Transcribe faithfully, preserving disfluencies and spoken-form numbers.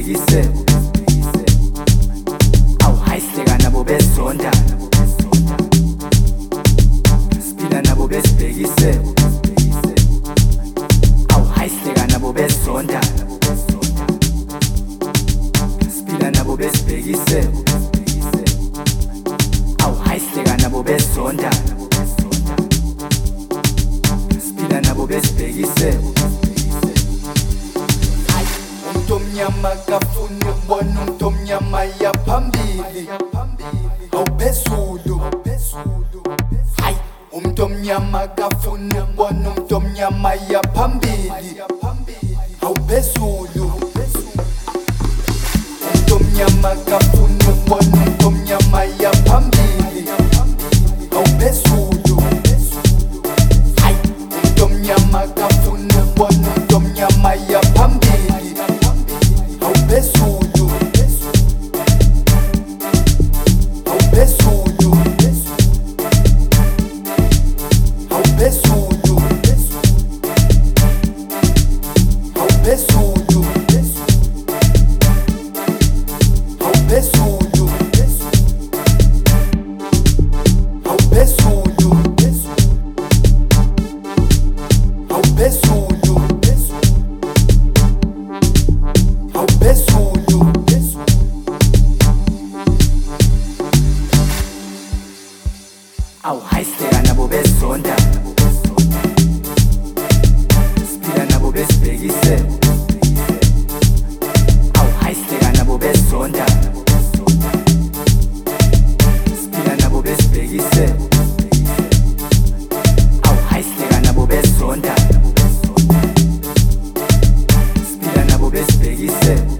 besibhekise. Awu hayi sihleka nabo besonda, siphila nabo besibhekise. Awu hayi sihleka nabo besonda, siphila nabo besibhekise. Awu hayi sihleka nabo besonda, siphila nabo besibhekise. Umuntu omnyama kafuna ukubona umuntu omnyama yaphambili, awuphezulu. Hayi, umuntu omnyama kafuna ukubona umuntu omnyama yaphambili, awuphezulu. Umuntu omnyama kafuna ukubona umuntu omnyama yaphambili, awuphezulu. Hayi, umuntu omnyama kafuna ukubona umuntu omnyama yaphambili, awuphezulu. Awuphezulu. Awuphezulu. Awuphezulu. Awuphezulu. Awuphezulu. Awuphezulu. Awuphezulu. Awu hayi sihleka nabo besonda, siphila nabo besibhekise. Awu hayi sihleka nabo besonda, siphila nabo besibhekise. Awu hayi sihleka nabo besonda, siphila nabo besibhekise.